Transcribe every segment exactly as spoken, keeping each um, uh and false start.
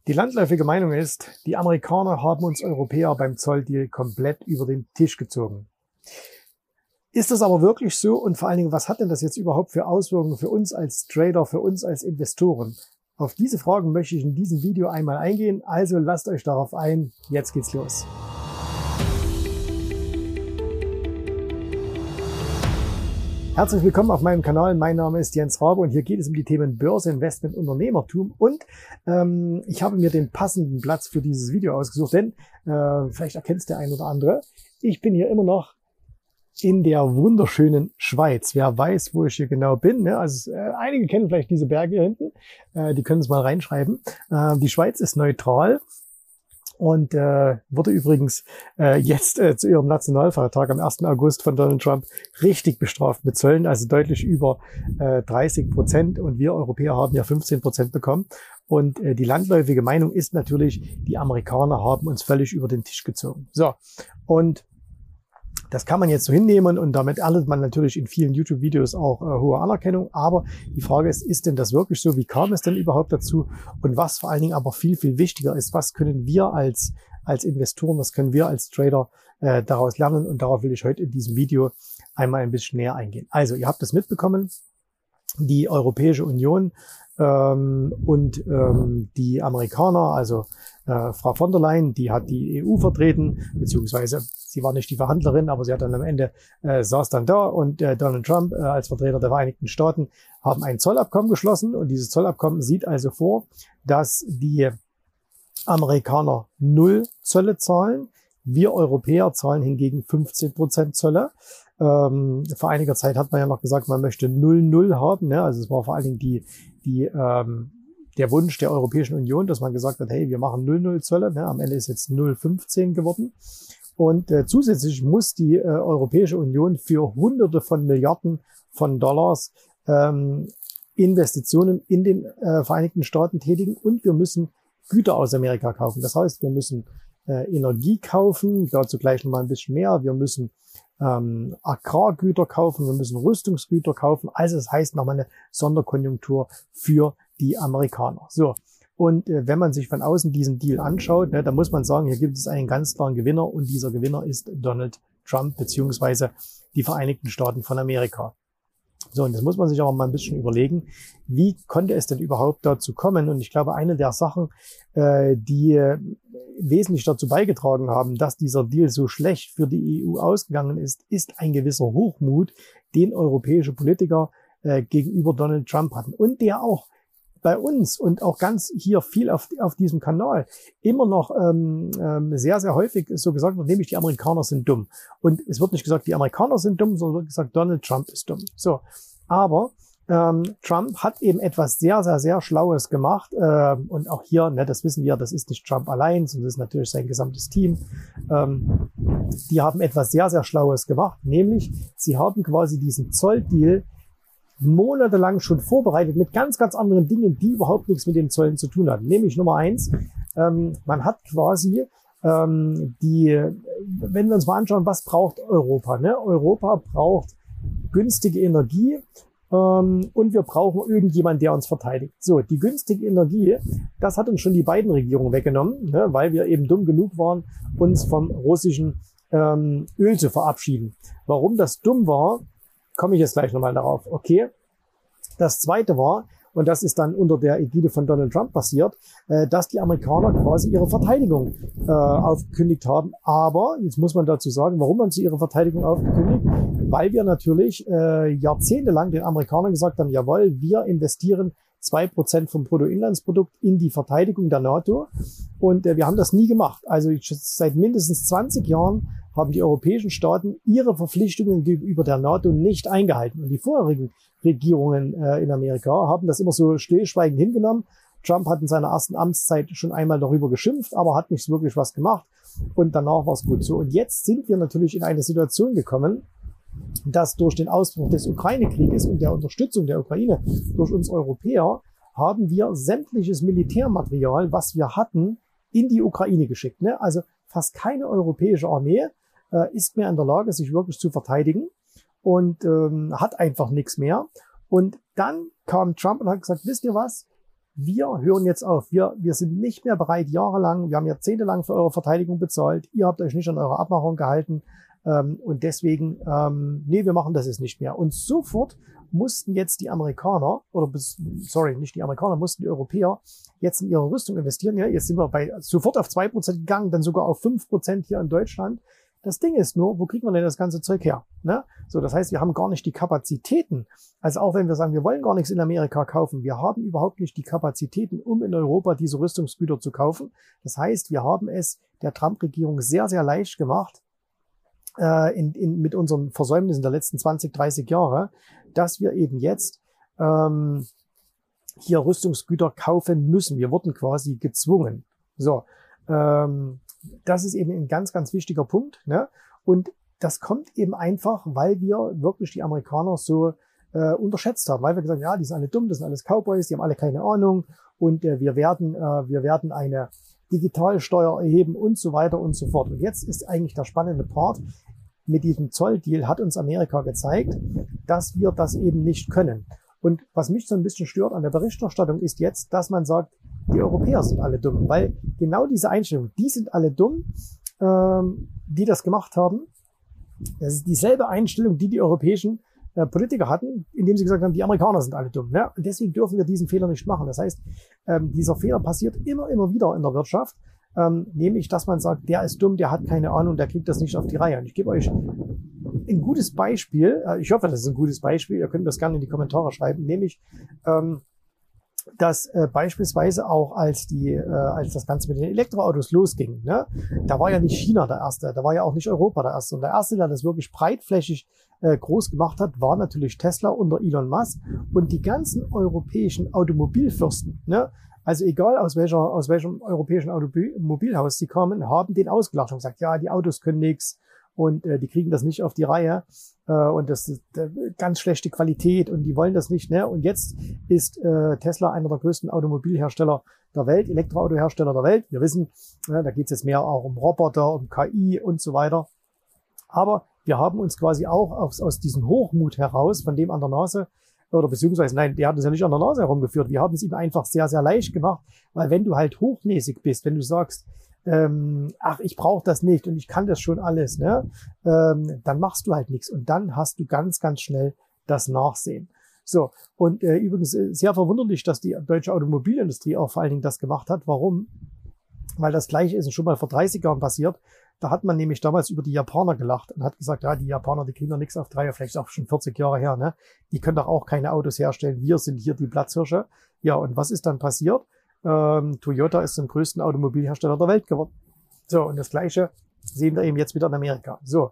Die landläufige Meinung ist, die Amerikaner haben uns Europäer beim Zolldeal komplett über den Tisch gezogen. Ist das aber wirklich so? Und vor allen Dingen, was hat denn das jetzt überhaupt für Auswirkungen für uns als Trader, für uns als Investoren? Auf diese Fragen möchte ich in diesem Video einmal eingehen. Also lasst euch darauf ein. Jetzt geht's los. Herzlich willkommen auf meinem Kanal. Mein Name ist Jens Rabe und hier geht es um die Themen Börse, Investment, Unternehmertum. Und ähm, ich habe mir den passenden Platz für dieses Video ausgesucht, denn äh, vielleicht erkennt es der ein oder andere. Ich bin hier immer noch in der wunderschönen Schweiz. Wer weiß, wo ich hier genau bin. Ne? Also äh, einige kennen vielleicht diese Berge hier hinten. Äh, die können es mal reinschreiben. Äh, die Schweiz ist neutral. Und äh, wurde übrigens äh, jetzt äh, zu ihrem Nationalfeiertag am ersten August von Donald Trump richtig bestraft mit Zöllen, also deutlich über äh, dreißig Prozent. Und wir Europäer haben ja fünfzehn Prozent bekommen. Und äh, die landläufige Meinung ist natürlich, die Amerikaner haben uns völlig über den Tisch gezogen. So, und das kann man jetzt so hinnehmen und damit erntet man natürlich in vielen YouTube-Videos auch äh, hohe Anerkennung. Aber die Frage ist, ist denn das wirklich so? Wie kam es denn überhaupt dazu? Und was vor allen Dingen aber viel, viel wichtiger ist, was können wir als, als Investoren, was können wir als Trader äh, daraus lernen? Und darauf will ich heute in diesem Video einmal ein bisschen näher eingehen. Also, ihr habt es mitbekommen, die Europäische Union ähm, und ähm, die Amerikaner, also äh, Frau von der Leyen, die hat die E U vertreten, beziehungsweise sie war nicht die Verhandlerin, aber sie hat dann am Ende, äh, saß dann da und äh, Donald Trump äh, als Vertreter der Vereinigten Staaten haben ein Zollabkommen geschlossen und dieses Zollabkommen sieht also vor, dass die Amerikaner null Zölle zahlen, wir Europäer zahlen hingegen fünfzehn Prozent Zölle. Ähm, vor einiger Zeit hat man ja noch gesagt, man möchte null null haben, ne? Also es war vor allen Dingen die, die ähm, der Wunsch der Europäischen Union, dass man gesagt hat, hey, wir machen null null Zölle, ne? Am Ende ist jetzt null fünfzehn geworden. Und äh, zusätzlich muss die äh, Europäische Union für Hunderte von Milliarden von Dollars ähm, Investitionen in den äh, Vereinigten Staaten tätigen und wir müssen Güter aus Amerika kaufen. Das heißt, wir müssen äh, Energie kaufen, dazu gleich noch mal ein bisschen mehr. Wir müssen ähm, Agrargüter kaufen, wir müssen Rüstungsgüter kaufen. Also das heißt nochmal eine Sonderkonjunktur für die Amerikaner. So. Und äh, wenn man sich von außen diesen Deal anschaut, ne, dann muss man sagen, hier gibt es einen ganz klaren Gewinner und dieser Gewinner ist Donald Trump beziehungsweise die Vereinigten Staaten von Amerika. So, und das muss man sich aber mal ein bisschen überlegen, wie konnte es denn überhaupt dazu kommen? Und ich glaube, eine der Sachen, äh, die äh, wesentlich dazu beigetragen haben, dass dieser Deal so schlecht für die E U ausgegangen ist, ist ein gewisser Hochmut, den europäische Politiker äh, gegenüber Donald Trump hatten und der auch bei uns und auch ganz hier viel auf, auf diesem Kanal immer noch ähm, ähm, sehr, sehr häufig so gesagt wird, nämlich die Amerikaner sind dumm. Und es wird nicht gesagt, die Amerikaner sind dumm, sondern wird gesagt, Donald Trump ist dumm. So, aber ähm, Trump hat eben etwas sehr, sehr, sehr Schlaues gemacht. Äh, und auch hier, ne, das wissen wir, das ist nicht Trump allein, sondern das ist natürlich sein gesamtes Team. Ähm, die haben etwas sehr, sehr Schlaues gemacht, nämlich sie haben quasi diesen Zolldeal monatelang schon vorbereitet mit ganz, ganz anderen Dingen, die überhaupt nichts mit den Zöllen zu tun hatten. Nämlich Nummer eins, ähm, man hat quasi ähm, die, wenn wir uns mal anschauen, was braucht Europa? Ne? Europa braucht günstige Energie ähm, und wir brauchen irgendjemanden, der uns verteidigt. So, die günstige Energie, das hat uns schon die beiden Regierungen weggenommen, ne? Weil wir eben dumm genug waren, uns vom russischen ähm, Öl zu verabschieden. Warum das dumm war, komme ich jetzt gleich nochmal darauf. Okay, das Zweite war, und das ist dann unter der Ägide von Donald Trump passiert, äh, dass die Amerikaner quasi ihre Verteidigung äh, aufgekündigt haben. Aber, jetzt muss man dazu sagen, warum haben sie ihre Verteidigung aufgekündigt? Weil wir natürlich äh, jahrzehntelang den Amerikanern gesagt haben, jawohl, wir investieren zwei Prozent vom Bruttoinlandsprodukt in die Verteidigung der NATO. Und äh, wir haben das nie gemacht. Also seit mindestens zwanzig Jahren haben die europäischen Staaten ihre Verpflichtungen gegenüber der NATO nicht eingehalten. Und die vorherigen Regierungen äh, in Amerika haben das immer so stillschweigend hingenommen. Trump hat in seiner ersten Amtszeit schon einmal darüber geschimpft, aber hat nicht wirklich was gemacht. Und danach war es gut so. Und jetzt sind wir natürlich in eine Situation gekommen, dass durch den Ausbruch des Ukraine-Krieges und der Unterstützung der Ukraine durch uns Europäer haben wir sämtliches Militärmaterial, was wir hatten, in die Ukraine geschickt. Ne? Also fast keine europäische Armee äh, ist mehr in der Lage, sich wirklich zu verteidigen und ähm, hat einfach nichts mehr. Und dann kam Trump und hat gesagt, wisst ihr was? wir hören jetzt auf. Wir, wir sind nicht mehr bereit, jahrelang, wir haben jahrzehntelang für eure Verteidigung bezahlt. Ihr habt euch nicht an eure Abmachung gehalten. Ähm, und deswegen, ähm, nee, wir machen das jetzt nicht mehr. Und sofort mussten jetzt die Amerikaner, oder bis, sorry, nicht die Amerikaner, mussten die Europäer jetzt in ihre Rüstung investieren. Ja, jetzt sind wir bei sofort auf zwei Prozent gegangen, dann sogar auf fünf Prozent hier in Deutschland. Das Ding ist nur, wo kriegt man denn das ganze Zeug her? Ne? So, das heißt, wir haben gar nicht die Kapazitäten. Also auch wenn wir sagen, wir wollen gar nichts in Amerika kaufen, wir haben überhaupt nicht die Kapazitäten, um in Europa diese Rüstungsgüter zu kaufen. Das heißt, wir haben es der Trump-Regierung sehr, sehr leicht gemacht, äh, in, in, mit unseren Versäumnissen der letzten zwanzig, dreißig Jahre, dass wir eben jetzt ähm, hier Rüstungsgüter kaufen müssen. Wir wurden quasi gezwungen. So, ähm, das ist eben ein ganz, ganz wichtiger Punkt. Ne? Und das kommt eben einfach, weil wir wirklich die Amerikaner so äh, unterschätzt haben. Weil wir gesagt haben, ja, die sind alle dumm, das sind alles Cowboys, die haben alle keine Ahnung. Und äh, wir werden, äh, wir werden eine Digitalsteuer erheben und so weiter und so fort. Und jetzt ist eigentlich der spannende Part. Mit diesem Zolldeal hat uns Amerika gezeigt, dass wir das eben nicht können. Und was mich so ein bisschen stört an der Berichterstattung ist jetzt, dass man sagt, die Europäer sind alle dumm, weil genau diese Einstellung, die sind alle dumm, ähm, die das gemacht haben. Das ist dieselbe Einstellung, die die europäischen äh, Politiker hatten, indem sie gesagt haben, die Amerikaner sind alle dumm. Ne? Und deswegen dürfen wir diesen Fehler nicht machen. Das heißt, ähm, dieser Fehler passiert immer, immer wieder in der Wirtschaft, ähm, nämlich, dass man sagt, der ist dumm, der hat keine Ahnung, der kriegt das nicht auf die Reihe. Und ich gebe euch ein gutes Beispiel, äh, ich hoffe, das ist ein gutes Beispiel, ihr könnt das gerne in die Kommentare schreiben, nämlich, ähm, dass äh, beispielsweise auch als die, äh, als das Ganze mit den Elektroautos losging, ne, da war ja nicht China der Erste, da war ja auch nicht Europa der Erste. Und der Erste, der das wirklich breitflächig äh, groß gemacht hat, war natürlich Tesla unter Elon Musk und die ganzen europäischen Automobilfürsten, ne, also egal aus welcher, aus welchem europäischen Automobilhaus sie kamen, haben den ausgelacht und gesagt, ja, die Autos können nichts und äh, die kriegen das nicht auf die Reihe äh, und das ist äh, ganz schlechte Qualität und die wollen das nicht. Ne? Und jetzt ist äh, Tesla einer der größten Automobilhersteller der Welt, Elektroautohersteller der Welt. Wir wissen, äh, da geht es jetzt mehr auch um Roboter, um K I und so weiter. Aber wir haben uns quasi auch aus, aus diesem Hochmut heraus, von dem an der Nase, oder beziehungsweise, nein, der hat uns ja nicht an der Nase herumgeführt. Wir haben es ihm einfach sehr, sehr leicht gemacht, weil wenn du halt hochnäsig bist, wenn du sagst, ähm, ach, ich brauche das nicht und ich kann das schon alles, ne, ähm, dann machst du halt nichts und dann hast du ganz, ganz schnell das Nachsehen. So, und äh, übrigens äh, sehr verwunderlich, dass die deutsche Automobilindustrie auch vor allen Dingen das gemacht hat. Warum? Weil das Gleiche ist schon mal vor dreißig Jahren passiert. Da hat man nämlich damals über die Japaner gelacht und hat gesagt, ja, die Japaner, die kriegen doch nichts auf drei, vielleicht auch schon vierzig Jahre her, ne? Die können doch auch keine Autos herstellen. Wir sind hier die Platzhirsche. Ja, und was ist dann passiert? Ähm, Toyota ist zum größten Automobilhersteller der Welt geworden. So, und das Gleiche sehen wir eben jetzt wieder in Amerika. So,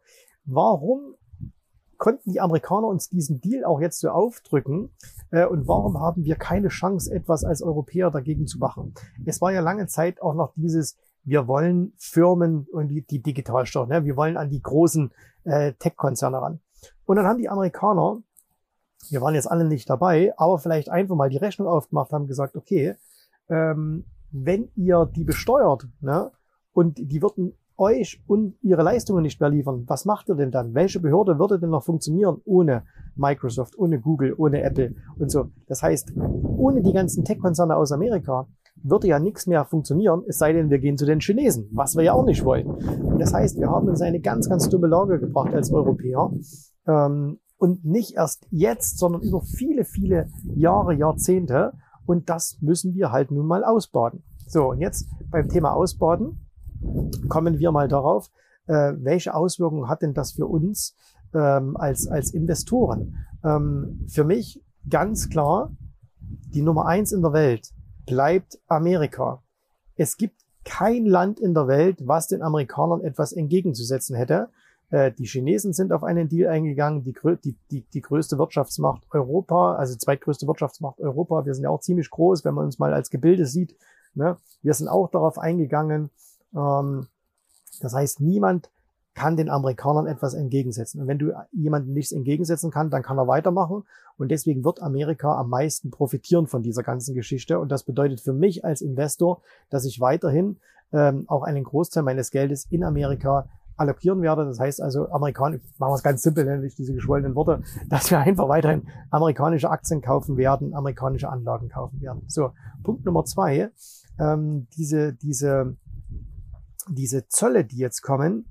warum konnten die Amerikaner uns diesen Deal auch jetzt so aufdrücken? Äh, und warum haben wir keine Chance, etwas als Europäer dagegen zu machen? Es war ja lange Zeit auch noch dieses, wir wollen Firmen und die, die Digitalsteuer, ne? Wir wollen an die großen äh, Tech-Konzerne ran. Und dann haben die Amerikaner, wir waren jetzt alle nicht dabei, aber vielleicht einfach mal die Rechnung aufgemacht, haben gesagt, okay, ähm, wenn ihr die besteuert, ne, und die würden euch und ihre Leistungen nicht mehr liefern, was macht ihr denn dann? Welche Behörde würde denn noch funktionieren ohne Microsoft, ohne Google, ohne Apple und so? Das heißt, ohne die ganzen Tech-Konzerne aus Amerika würde ja nichts mehr funktionieren, es sei denn, wir gehen zu den Chinesen, was wir ja auch nicht wollen. Und das heißt, wir haben uns in eine ganz, ganz dumme Lage gebracht als Europäer. Ähm, und nicht erst jetzt, sondern über viele, viele Jahre, Jahrzehnte. Und das müssen wir halt nun mal ausbaden. So, und jetzt beim Thema Ausbaden kommen wir mal darauf, äh, welche Auswirkungen hat denn das für uns ähm, als, als Investoren? Ähm, für mich ganz klar, die Nummer eins in der Welt bleibt Amerika. Es gibt kein Land in der Welt, was den Amerikanern etwas entgegenzusetzen hätte. Äh, die Chinesen sind auf einen Deal eingegangen, die, die, die, die größte Wirtschaftsmacht Europa, also zweitgrößte Wirtschaftsmacht Europa. Wir sind ja auch ziemlich groß, wenn man uns mal als Gebilde sieht. Ne? Wir sind auch darauf eingegangen. Ähm, das heißt, niemand kann den Amerikanern etwas entgegensetzen. Und wenn du jemandem nichts entgegensetzen kannst, dann kann er weitermachen. Und deswegen wird Amerika am meisten profitieren von dieser ganzen Geschichte. Und das bedeutet für mich als Investor, dass ich weiterhin ähm, auch einen Großteil meines Geldes in Amerika allokieren werde. Das heißt also, Amerikaner, machen wir es ganz simpel, nämlich diese geschwollenen Worte, dass wir einfach weiterhin amerikanische Aktien kaufen werden, amerikanische Anlagen kaufen werden. So, Punkt Nummer zwei, ähm, diese, diese, diese Zölle, die jetzt kommen,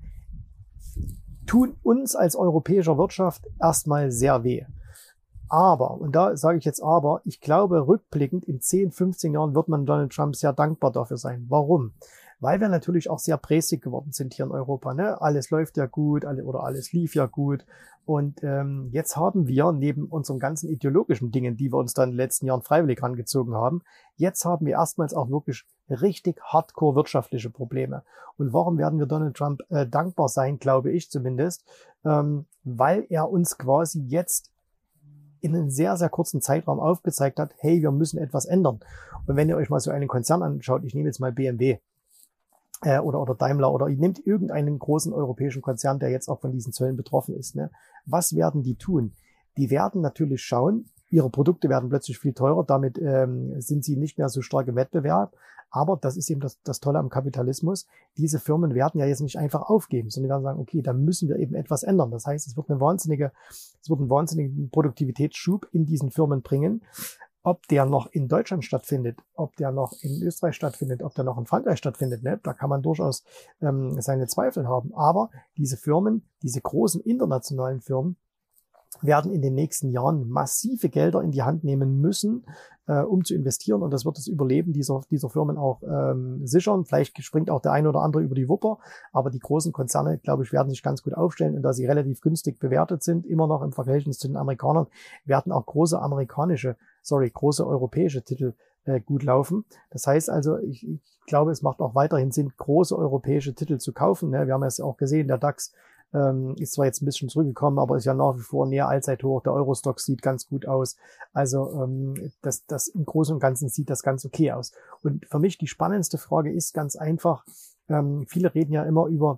tun uns als europäischer Wirtschaft erstmal sehr weh. Aber, und da sage ich jetzt aber, ich glaube, rückblickend in zehn, fünfzehn Jahren wird man Donald Trump sehr dankbar dafür sein. Warum? Weil wir natürlich auch sehr präsig geworden sind hier in Europa. Ne? Alles läuft ja gut, alle, oder alles lief ja gut. Und ähm, jetzt haben wir neben unseren ganzen ideologischen Dingen, die wir uns dann in den letzten Jahren freiwillig rangezogen haben, jetzt haben wir erstmals auch wirklich richtig hardcore wirtschaftliche Probleme. Und warum werden wir Donald Trump äh, dankbar sein, glaube ich zumindest? Ähm, weil er uns quasi jetzt in einem sehr, sehr kurzen Zeitraum aufgezeigt hat, hey, wir müssen etwas ändern. Und wenn ihr euch mal so einen Konzern anschaut, ich nehme jetzt mal B M W, Äh, oder, oder Daimler, oder ihr nehmt irgendeinen großen europäischen Konzern, der jetzt auch von diesen Zöllen betroffen ist. Ne? Was werden die tun? Die werden natürlich schauen, ihre Produkte werden plötzlich viel teurer, damit ähm, sind sie nicht mehr so stark im Wettbewerb. Aber das ist eben das, das Tolle am Kapitalismus. Diese Firmen werden ja jetzt nicht einfach aufgeben, sondern werden sagen, okay, da müssen wir eben etwas ändern. Das heißt, es wird eine wahnsinnige, es wird einen wahnsinnigen Produktivitätsschub in diesen Firmen bringen. Ob der noch in Deutschland stattfindet, ob der noch in Österreich stattfindet, ob der noch in Frankreich stattfindet, ne? Da kann man durchaus ähm, seine Zweifel haben. Aber diese Firmen, diese großen internationalen Firmen, werden in den nächsten Jahren massive Gelder in die Hand nehmen müssen, äh, um zu investieren. Und das wird das Überleben dieser, dieser Firmen auch ähm, sichern. Vielleicht springt auch der eine oder andere über die Wupper. Aber die großen Konzerne, glaube ich, werden sich ganz gut aufstellen. Und da sie relativ günstig bewertet sind, immer noch im Verhältnis zu den Amerikanern, werden auch große amerikanische, sorry, große europäische Titel äh, gut laufen. Das heißt also, ich, ich glaube, es macht auch weiterhin Sinn, große europäische Titel zu kaufen. Ne? Wir haben es auch gesehen, der DAX Ähm, ist zwar jetzt ein bisschen zurückgekommen, aber ist ja nach wie vor näher Allzeithoch. Der Eurostock sieht ganz gut aus. Also ähm, das, das im Großen und Ganzen sieht das ganz okay aus. Und für mich die spannendste Frage ist ganz einfach, ähm, viele reden ja immer über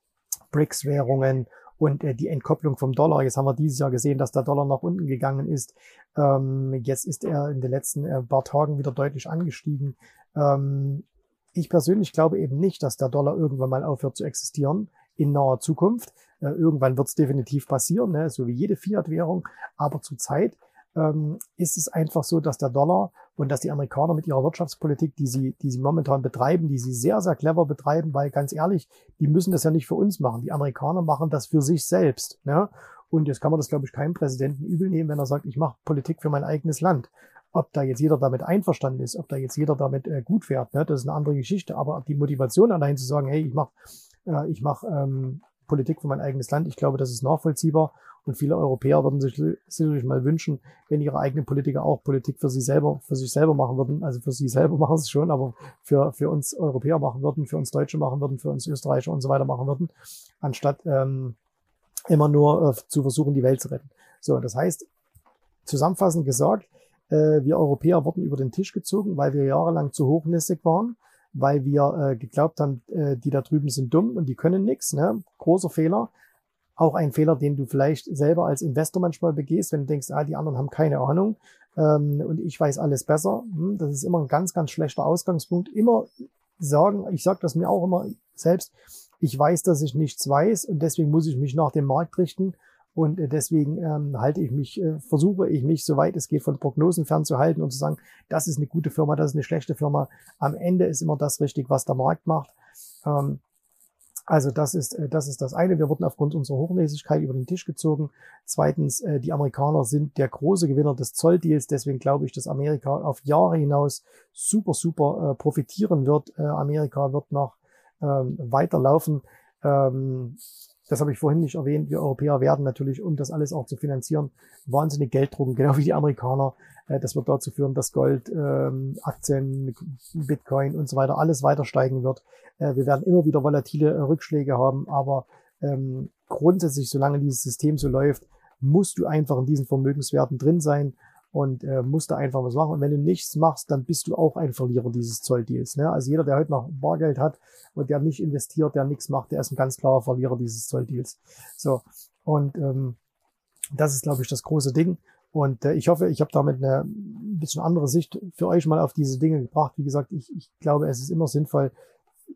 B R I C S-Währungen und äh, die Entkopplung vom Dollar. Jetzt haben wir dieses Jahr gesehen, dass der Dollar nach unten gegangen ist. Ähm, jetzt ist er in den letzten äh, paar Tagen wieder deutlich angestiegen. Ähm, ich persönlich glaube eben nicht, dass der Dollar irgendwann mal aufhört zu existieren in naher Zukunft. Äh, irgendwann wird es definitiv passieren, ne? So wie jede Fiat-Währung. Aber zurzeit ähm, ist es einfach so, dass der Dollar und dass die Amerikaner mit ihrer Wirtschaftspolitik, die sie, die sie momentan betreiben, die sie sehr, sehr clever betreiben, weil ganz ehrlich, die müssen das ja nicht für uns machen. Die Amerikaner machen das für sich selbst. Ne? Und jetzt kann man das, glaube ich, keinem Präsidenten übel nehmen, wenn er sagt, ich mache Politik für mein eigenes Land. Ob da jetzt jeder damit einverstanden ist, ob da jetzt jeder damit äh, gut fährt, ne? Das ist eine andere Geschichte. Aber die Motivation allein zu sagen, hey, ich mache äh, ich mache ähm, Politik für mein eigenes Land, ich glaube, das ist nachvollziehbar. Und viele Europäer würden sich sicherlich mal wünschen, wenn ihre eigenen Politiker auch Politik für sie selber, für sich selber machen würden. Also für sie selber machen sie es schon, aber für, für uns Europäer machen würden, für uns Deutsche machen würden, für uns Österreicher und so weiter machen würden, anstatt ähm, immer nur äh, zu versuchen, die Welt zu retten. So, das heißt, zusammenfassend gesagt, äh, wir Europäer wurden über den Tisch gezogen, weil wir jahrelang zu hochnäsig waren, weil wir äh, geglaubt haben, äh, die da drüben sind dumm und die können nichts. Ne? Großer Fehler. Auch ein Fehler, den du vielleicht selber als Investor manchmal begehst, wenn du denkst, ah, die anderen haben keine Ahnung ähm, und ich weiß alles besser. Hm, das ist immer ein ganz, ganz schlechter Ausgangspunkt. Immer sagen, ich sage das mir auch immer selbst, ich weiß, dass ich nichts weiß und deswegen muss ich mich nach dem Markt richten. Und deswegen ähm, halte ich mich, äh, versuche ich mich, soweit es geht, von Prognosen fernzuhalten und zu sagen, das ist eine gute Firma, das ist eine schlechte Firma. Am Ende ist immer das richtig, was der Markt macht. Ähm, also das ist, äh, das ist das eine. Wir wurden aufgrund unserer Hochnäsigkeit über den Tisch gezogen. Zweitens, äh, die Amerikaner sind der große Gewinner des Zolldeals. Deswegen glaube ich, dass Amerika auf Jahre hinaus super, super äh, profitieren wird. Äh, Amerika wird noch ähm, weiterlaufen. Ähm, Das habe ich vorhin nicht erwähnt. Wir Europäer werden natürlich, um das alles auch zu finanzieren, wahnsinnig Geld drucken, genau wie die Amerikaner. Das wird dazu führen, dass Gold, Aktien, Bitcoin und so weiter alles weiter steigen wird. Wir werden immer wieder volatile Rückschläge haben, aber grundsätzlich, solange dieses System so läuft, musst du einfach in diesen Vermögenswerten drin sein und äh, musst da einfach was machen. Und wenn du nichts machst, dann bist du auch ein Verlierer dieses Zolldeals. Ne? Also jeder, der heute noch Bargeld hat und der nicht investiert, der nichts macht, der ist ein ganz klarer Verlierer dieses Zolldeals. So, und ähm, das ist, glaube ich, das große Ding. Und äh, ich hoffe, ich habe damit eine ein bisschen andere Sicht für euch mal auf diese Dinge gebracht. Wie gesagt, ich, ich glaube, es ist immer sinnvoll,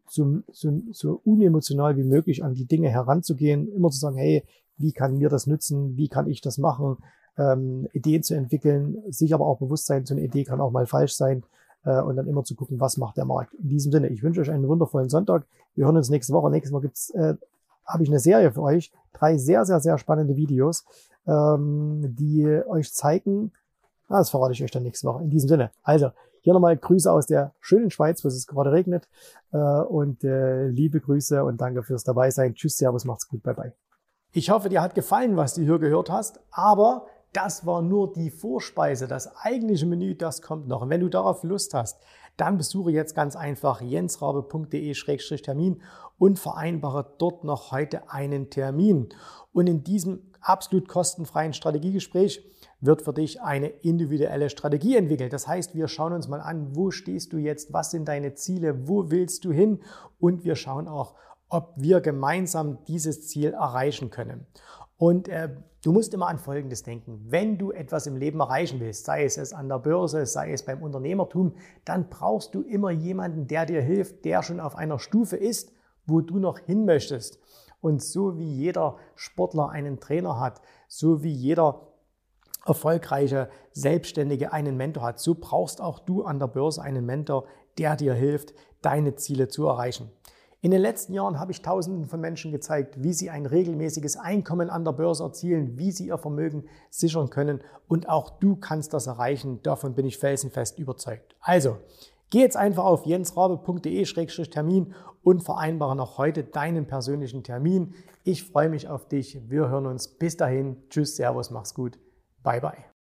so, so, so unemotional wie möglich an die Dinge heranzugehen, immer zu sagen, hey, wie kann mir das nützen, wie kann ich das machen, ähm, Ideen zu entwickeln, sich aber auch bewusst sein, so eine Idee kann auch mal falsch sein äh, und dann immer zu gucken, was macht der Markt. In diesem Sinne, ich wünsche euch einen wundervollen Sonntag. Wir hören uns nächste Woche. Nächste Woche gibt's, äh, habe ich eine Serie für euch, drei sehr, sehr, sehr spannende Videos, ähm, die euch zeigen, ah, das verrate ich euch dann nächste Woche. In diesem Sinne, also hier nochmal Grüße aus der schönen Schweiz, wo es gerade regnet äh, und äh, liebe Grüße und danke fürs Dabeisein. Tschüss, Servus, macht's gut, bye bye. Ich hoffe, dir hat gefallen, was du hier gehört hast, aber das war nur die Vorspeise. Das eigentliche Menü, das kommt noch. Und wenn du darauf Lust hast, dann besuche jetzt ganz einfach jensrabe punkt de Schrägstrich Termin und vereinbare dort noch heute einen Termin. Und in diesem absolut kostenfreien Strategiegespräch wird für dich eine individuelle Strategie entwickelt. Das heißt, wir schauen uns mal an, wo stehst du jetzt, was sind deine Ziele, wo willst du hin und wir schauen auch, ob wir gemeinsam dieses Ziel erreichen können. Und äh, du musst immer an Folgendes denken. Wenn du etwas im Leben erreichen willst, sei es, es an der Börse, sei es beim Unternehmertum, dann brauchst du immer jemanden, der dir hilft, der schon auf einer Stufe ist, wo du noch hin möchtest. Und so wie jeder Sportler einen Trainer hat, so wie jeder erfolgreiche Selbstständige einen Mentor hat, so brauchst auch du an der Börse einen Mentor, der dir hilft, deine Ziele zu erreichen. In den letzten Jahren habe ich Tausenden von Menschen gezeigt, wie sie ein regelmäßiges Einkommen an der Börse erzielen, wie sie ihr Vermögen sichern können und auch du kannst das erreichen. Davon bin ich felsenfest überzeugt. Also, geh jetzt einfach auf jensrabe punkt de Schrägstrich Termin und vereinbare noch heute deinen persönlichen Termin. Ich freue mich auf dich. Wir hören uns. Bis dahin. Tschüss, Servus, mach's gut. Bye, bye.